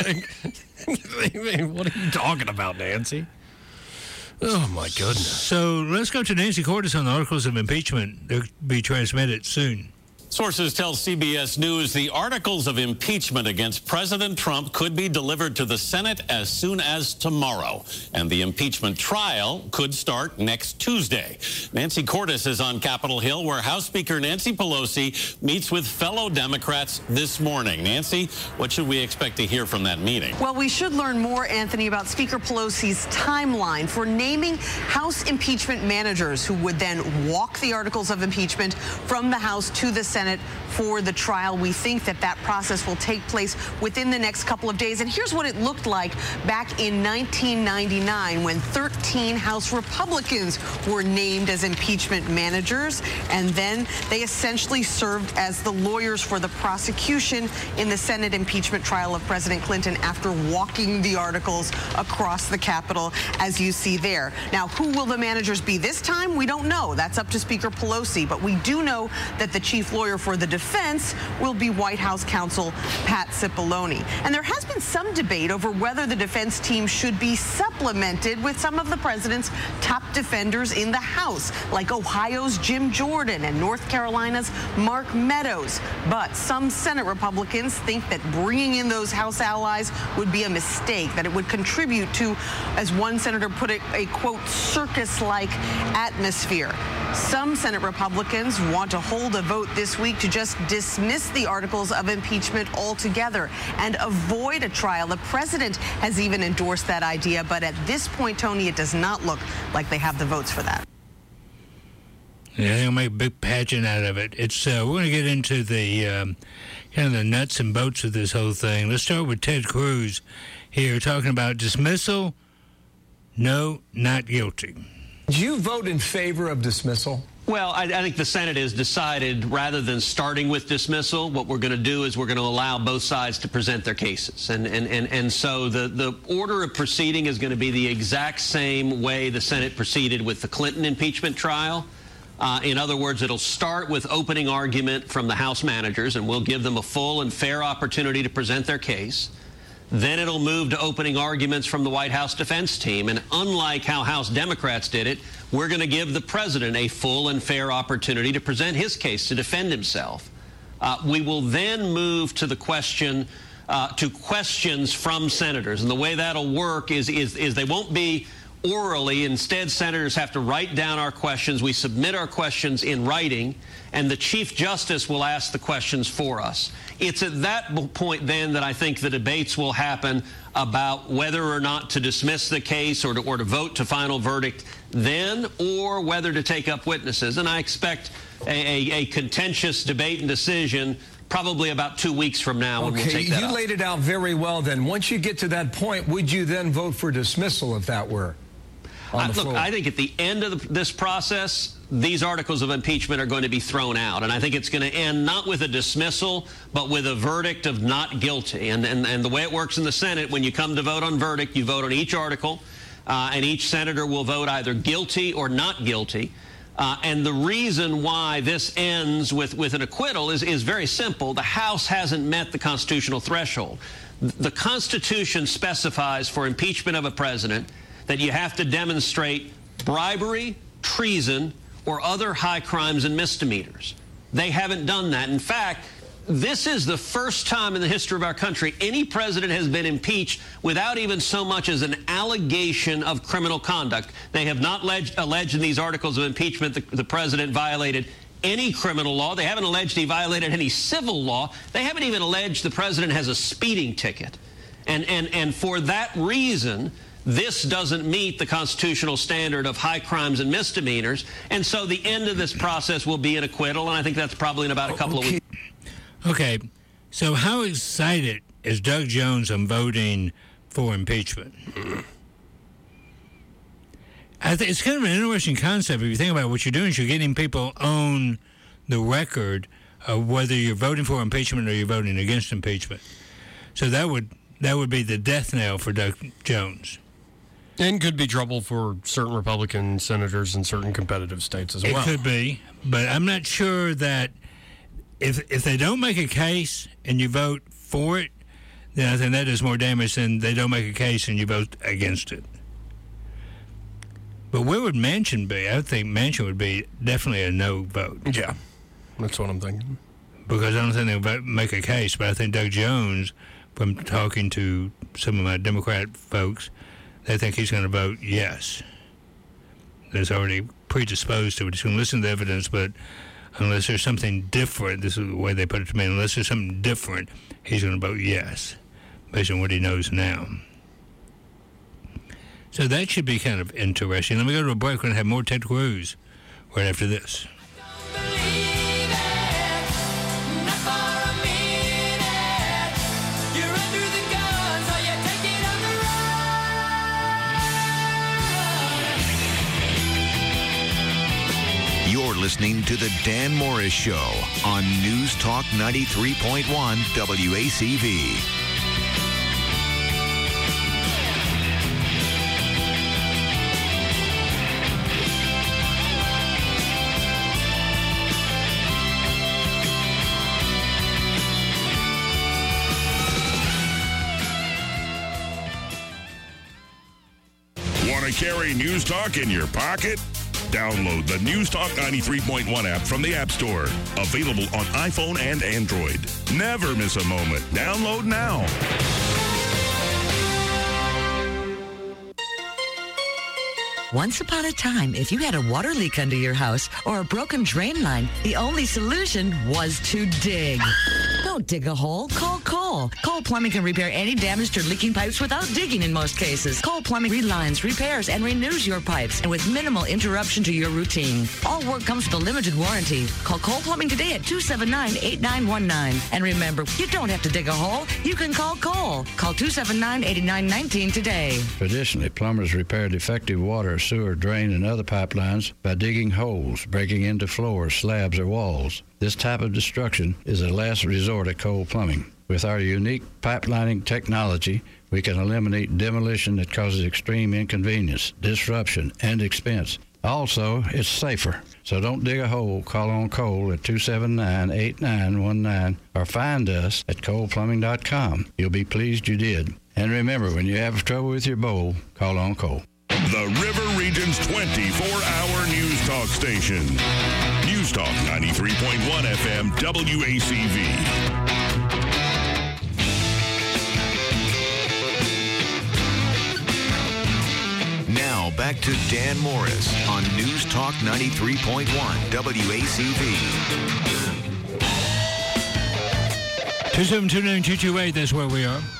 What are you talking about, Nancy? Oh, my goodness. So let's go to Nancy Cordes on the articles of impeachment. They'll be transmitted soon. Sources tell CBS News the articles of impeachment against President Trump could be delivered to the Senate as soon as tomorrow, and the impeachment trial could start next Tuesday. Nancy Cordes is on Capitol Hill, where House Speaker Nancy Pelosi meets with fellow Democrats this morning. Nancy, what should we expect to hear from that meeting? Well, we should learn more, Anthony, about Speaker Pelosi's timeline for naming House impeachment managers who would then walk the articles of impeachment from the House to the Senate for the trial. We think that process will take place within the next couple of days. And here's what it looked like back in 1999 when 13 House Republicans were named as impeachment managers. And then they essentially served as the lawyers for the prosecution in the Senate impeachment trial of President Clinton after walking the articles across the Capitol, as you see there. Now, who will the managers be this time? We don't know. That's up to Speaker Pelosi. But we do know that the chief lawyer for the defense will be White House counsel Pat Cipollone. And there has been some debate over whether the defense team should be supplemented with some of the president's top defenders in the House, like Ohio's Jim Jordan and North Carolina's Mark Meadows. But some Senate Republicans think that bringing in those House allies would be a mistake, that it would contribute to, as one senator put it, a, quote, circus-like atmosphere. Some Senate Republicans want to hold a vote this week to just dismiss the articles of impeachment altogether and avoid a trial. The president has even endorsed that idea, but at this point, Tony, it does not look like they have the votes for that. Yeah, they'll make a big pageant out of it. It's we're going to get into the kind of the nuts and bolts of this whole thing. Let's start with Ted Cruz here talking about dismissal. No, not guilty. Do you vote in favor of dismissal? Well, I think the Senate has decided, rather than starting with dismissal, what we're going to do is we're going to allow both sides to present their cases. And so the order of proceeding is going to be the exact same way the Senate proceeded with the Clinton impeachment trial. In other words, it'll start with opening argument from the House managers, and we'll give them a full and fair opportunity to present their case. Then it'll move to opening arguments from the White House defense team. And unlike how House Democrats did it, we're going to give the president a full and fair opportunity to present his case, to defend himself. We will then move to the question, to questions from senators. And the way that'll work is they won't be orally. Instead, senators have to write down our questions. We submit our questions in writing, and the Chief Justice will ask the questions for us. It's at that point then that I think the debates will happen about whether or not to dismiss the case or to vote to final verdict then, or whether to take up witnesses. And I expect a contentious debate and decision probably about 2 weeks from now when we'll take that up. You laid it out very well then. Once you get to that point, would you then vote for dismissal if that were on the floor? Look, I think at the end of this process, these articles of impeachment are going to be thrown out. And I think it's going to end not with a dismissal, but with a verdict of not guilty. And the way it works in the Senate, when you come to vote on verdict, you vote on each article, and each senator will vote either guilty or not guilty. And the reason why this ends with an acquittal is very simple. The House hasn't met the constitutional threshold. The Constitution specifies for impeachment of a president that you have to demonstrate bribery, treason, or other high crimes and misdemeanors. They haven't done that. In fact, this is the first time in the history of our country any president has been impeached without even so much as an allegation of criminal conduct. They have not alleged in these articles of impeachment the president violated any criminal law. They haven't alleged he violated any civil law. They haven't even alleged the president has a speeding ticket. And for that reason, this doesn't meet the constitutional standard of high crimes and misdemeanors. And so the end of this process will be an acquittal, and I think that's probably in about a couple of weeks. Okay, so how excited is Doug Jones on voting for impeachment? It's kind of an interesting concept. If you think about what you're doing, is you're getting people on the record of whether you're voting for impeachment or you're voting against impeachment. So that would be the death knell for Doug Jones. And could be trouble for certain Republican senators in certain competitive states as well. It could be, but I'm not sure that if they don't make a case and you vote for it, then I think that does more damage than they don't make a case and you vote against it. But where would Manchin be? I think Manchin would be definitely a no vote. Yeah, that's what I'm thinking. Because I don't think they'll make a case, but I think Doug Jones, from talking to some of my Democrat folks, they think he's going to vote yes. There's already predisposed to it. He's going to listen to the evidence, but unless there's something different, this is the way they put it to me, unless there's something different, he's going to vote yes, based on what he knows now. So that should be kind of interesting. Let me go to a break. We're going to have more Ted Cruz right after this. You're listening to The Dan Morris Show on News Talk 93.1 WACV. Want to carry News Talk in your pocket? Download the News Talk 93.1 app from the App Store. Available on iPhone and Android. Never miss a moment. Download now. Once upon a time, if you had a water leak under your house or a broken drain line, the only solution was to dig. Don't dig a hole. Call Cole. Cole Plumbing can repair any damaged or leaking pipes without digging in most cases. Cole Plumbing relines, repairs, and renews your pipes, and with minimal interruption to your routine. All work comes with a limited warranty. Call Cole Plumbing today at 279-8919. And remember, you don't have to dig a hole. You can call Cole. Call 279-8919 today. Traditionally, plumbers repair defective water, sewer, drain, and other pipelines by digging holes, breaking into floors, slabs, or walls. This type of destruction is a last resort at Cole Plumbing. With our unique pipelining technology, we can eliminate demolition that causes extreme inconvenience, disruption, and expense. Also, it's safer. So don't dig a hole. Call on Cole at 279-8919 or find us at coleplumbing.com. You'll be pleased you did. And remember, when you have trouble with your bowl, call on Cole. The River Region's 24-hour news talk station. News Talk 93.1 FM WACV. Now back to Dan Morris on News Talk 93.1 WACV. 2729228, that's where we are.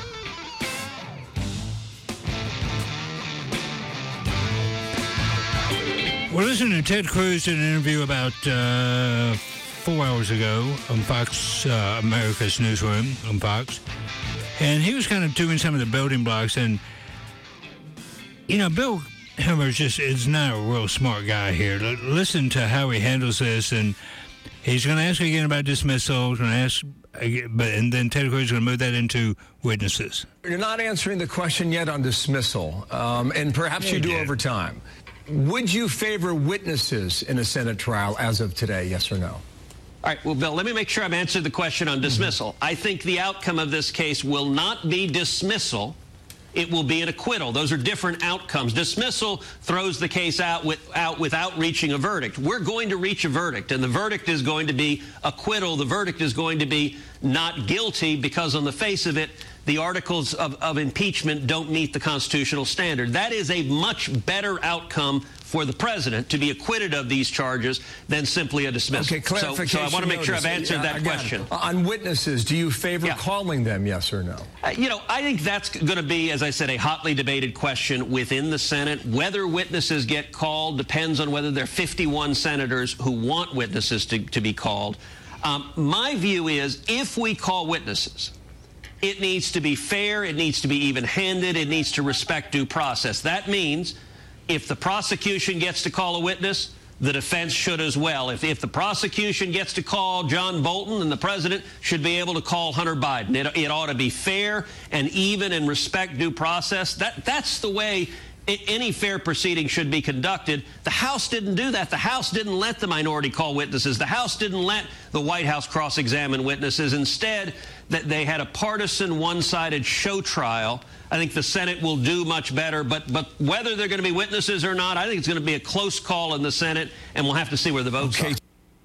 We're listening to Ted Cruz did an interview about 4 hours ago on Fox, America's Newsroom on Fox. And he was kind of doing some of the building blocks. And, you know, Bill Hemmer is not a real smart guy here. Listen to how he handles this. And he's going to ask again about dismissal. He's going to ask, and then Ted Cruz is going to move that into witnesses. You're not answering the question yet on dismissal. And perhaps you do over time. Would you favor witnesses in a Senate trial as of today, yes or no? All right, well, Bill, let me make sure I've answered the question on dismissal. I think the outcome of this case will not be dismissal. It will be an acquittal. Those are different outcomes. Dismissal throws the case out without reaching a verdict. We're going to reach a verdict, and the verdict is going to be acquittal. The verdict is going to be not guilty because on the face of it, the articles of impeachment don't meet the constitutional standard. That is a much better outcome for the president to be acquitted of these charges than simply a dismissal. Okay, clarification. So I want to make sure I've answered that question. On witnesses, do you favor calling them, yes or no? I think that's going to be, as I said, a hotly debated question within the Senate. Whether witnesses get called depends on whether there are 51 senators who want witnesses to be called. My view is if we call witnesses, it needs to be fair, it needs to be even-handed, it needs to respect due process. That means if the prosecution gets to call a witness, the defense should as well. If the prosecution gets to call John Bolton, then the president should be able to call Hunter Biden. It ought to be fair and even and respect due process. That's the way any fair proceeding should be conducted. The House didn't do that. The House didn't let the minority call witnesses. The House didn't let the White House cross-examine witnesses. Instead, that they had a partisan, one-sided show trial. I think the Senate will do much better, but whether they're going to be witnesses or not, I think it's going to be a close call in the Senate, and we'll have to see where the votes are.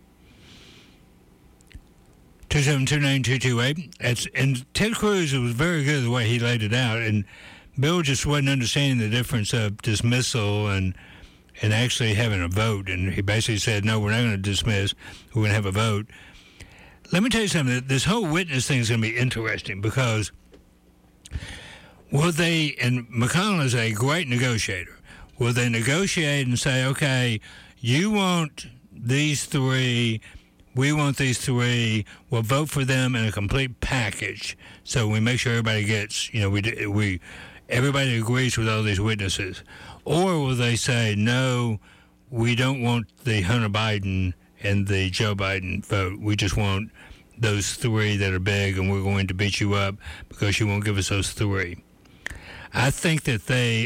2729228. And Ted Cruz was very good the way he laid it out, and Bill just wasn't understanding the difference of dismissal and actually having a vote. And he basically said, no, we're not going to dismiss. We're going to have a vote. Let me tell you something. This whole witness thing is going to be interesting because will they, and McConnell is a great negotiator, will they negotiate and say, okay, you want these three, we want these three, we'll vote for them in a complete package so we make sure everybody gets, everybody agrees with all these witnesses? Or will they say, no, we don't want the Hunter Biden and the Joe Biden vote. We just want those three that are big, and we're going to beat you up because you won't give us those three. I think that they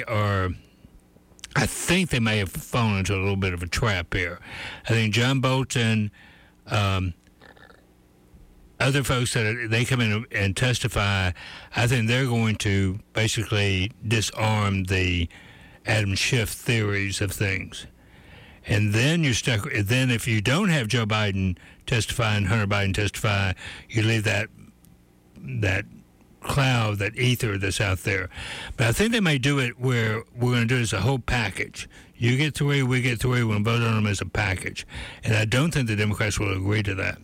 may have fallen into a little bit of a trap here. I think John Bolton, other folks they come in and testify, I think they're going to basically disarm the Adam Schiff theories of things. And then you're stuck. Then if you don't have Joe Biden testify and Hunter Biden testify, you leave that cloud, that ether that's out there. But I think they may do it where we're going to do it as a whole package. You get three, we get three, we're going to vote on them as a package. And I don't think the Democrats will agree to that.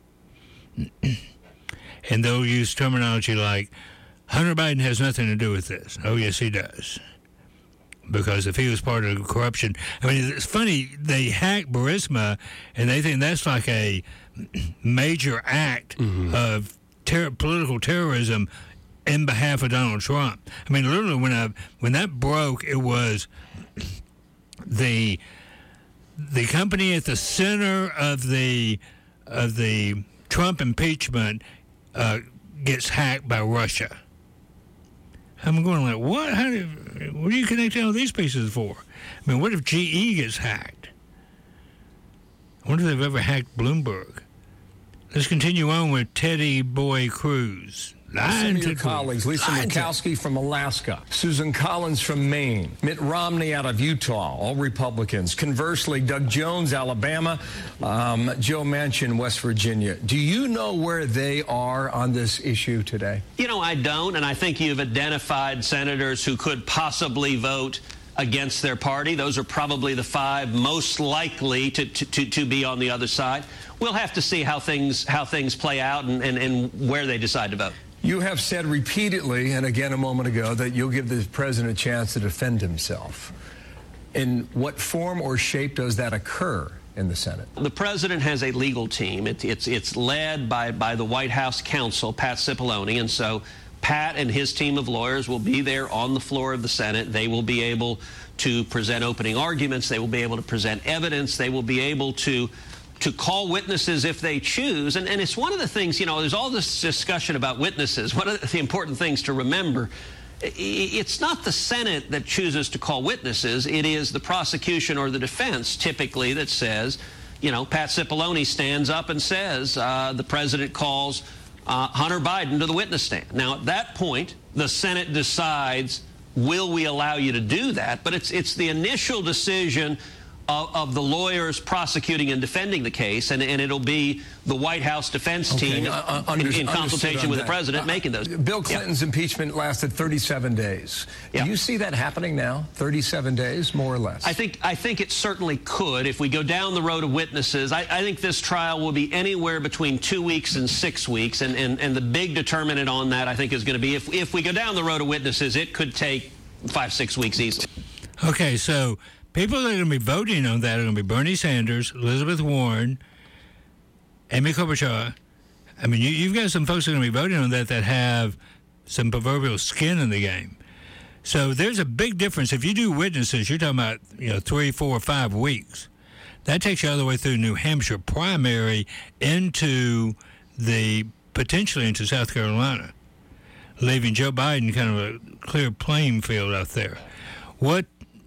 And they'll use terminology like, Hunter Biden has nothing to do with this. Oh, yes, he does. Because if he was part of corruption, I mean, it's funny, they hacked Burisma, and they think that's like a major act of political terrorism in behalf of Donald Trump. I mean, literally, when that broke, it was the company at the center of the Trump impeachment gets hacked by Russia. I'm going like, what? What are you connecting all these pieces for? I mean, what if GE gets hacked? I wonder if they've ever hacked Bloomberg. Let's continue on with Teddy Boy Cruz. Some of your colleagues, Lisa Murkowski from Alaska, Susan Collins from Maine, Mitt Romney out of Utah, all Republicans. Conversely, Doug Jones, Alabama, Joe Manchin, West Virginia. Do you know where they are on this issue today? I don't, and I think you've identified senators who could possibly vote against their party. Those are probably the five most likely to be on the other side. We'll have to see how things play out and where they decide to vote. You have said repeatedly, and again a moment ago, that you'll give the president a chance to defend himself. In what form or shape does that occur in the Senate? The president has a legal team. It's led by the White House counsel, Pat Cipollone, and so Pat and his team of lawyers will be there on the floor of the Senate. They will be able to present opening arguments. They will be able to present evidence. They will be able to call witnesses if they choose. And it's one of the things, there's all this discussion about witnesses. One of the important things to remember it's not the Senate that chooses to call witnesses. It is the prosecution or the defense typically that says, Pat Cipollone stands up and says the president calls Hunter Biden to the witness stand. Now, at that point, the Senate decides, will we allow you to do that? But it's the initial decision of the lawyers prosecuting and defending the case, and it'll be the White House defense team in consultation with the president making those. Bill Clinton's impeachment lasted 37 days. Do you see that happening now? 37 days, more or less? I think it certainly could. If we go down the road of witnesses, I think this trial will be anywhere between 2 weeks and 6 weeks, and the big determinant on that, I think, is going to be if we go down the road of witnesses, it could take 5-6 weeks easily. Okay, so people that are going to be voting on that are going to be Bernie Sanders, Elizabeth Warren, Amy Klobuchar. I mean, you've got some folks that are going to be voting on that have some proverbial skin in the game. So there's a big difference. If you do witnesses, you're talking about 3, 4, 5 weeks. That takes you all the way through New Hampshire primary potentially into South Carolina, leaving Joe Biden kind of a clear playing field out there. What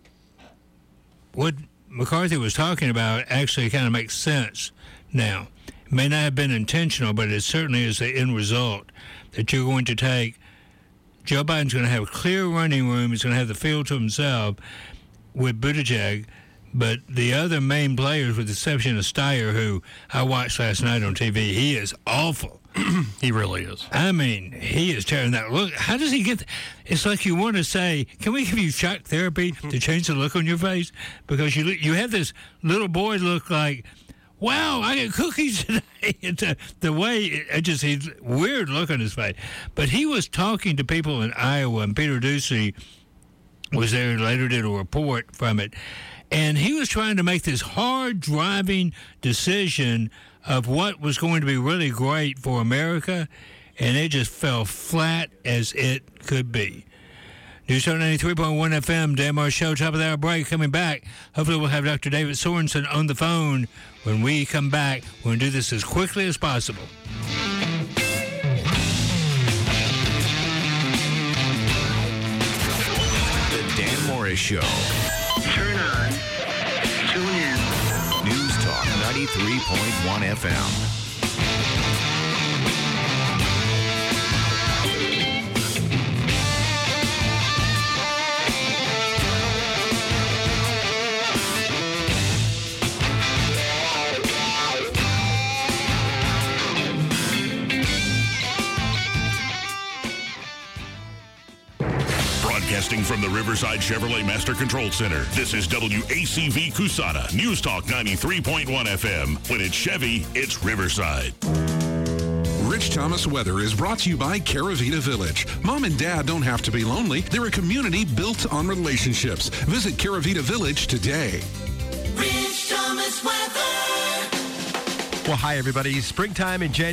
McCarthy was talking about actually kind of makes sense now. It may not have been intentional, but it certainly is the end result that you're going to take. Joe Biden's going to have a clear running room. He's going to have the field to himself with Buttigieg. But the other main players, with the exception of Steyer, who I watched last night on TV, he is awful. He really is. I mean, he is tearing that look. How does he get? It's like you want to say, can we give you shock therapy to change the look on your face? Because you have this little boy look like, wow, I got cookies today. It's the way, he's weird look on his face. But he was talking to people in Iowa, and Peter Doocy was there and later did a report from it. And he was trying to make this hard driving decision of what was going to be really great for America, and it just fell flat as it could be. News Talk 93.1 FM, Dan Marsh Show, top of the hour break, coming back. Hopefully we'll have Dr. David Sorensen on the phone when we come back. We're going to do this as quickly as possible. The Dan Morris Show. Turn on. Tune in. News Talk 93.1 FM. Broadcasting from the Riverside Chevrolet Master Control Center, this is WACV Cusana, News Talk 93.1 FM. When it's Chevy, it's Riverside. Rich Thomas Weather is brought to you by Caravita Village. Mom and Dad don't have to be lonely. They're a community built on relationships. Visit Caravita Village today. Rich Thomas Weather. Well, hi, everybody. Springtime in January.